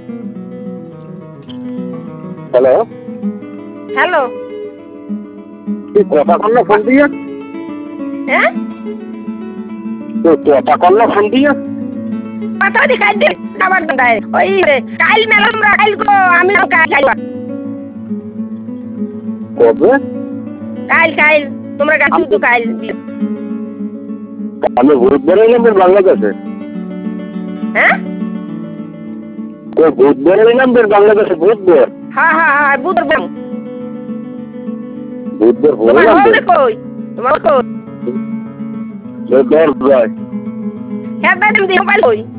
hello hello তুই কথা কর না ফোন দিয়ে হ্যাঁ তুই কথা কর না ফোন দিয়ে কথা দেখাই দে আবার দাঁড়ায় ওই কাল মেলা আমরা কাল গো আমি কাল যাইবা কবে কাল কাল তোমরা গাছু তো কাল আমি বুধবারে নামবে বাংলাদেশে হ্যাঁ বুধবারে নামবে বাংলাদেশে বুধবার হ্যাঁ হ্যাঁ হ্যাঁ বুধবার বুধবার তোমার হয়ে হল নামবে কই তোমার কই সে দর যায় হ্যাঁ দাদা মোবাইল কই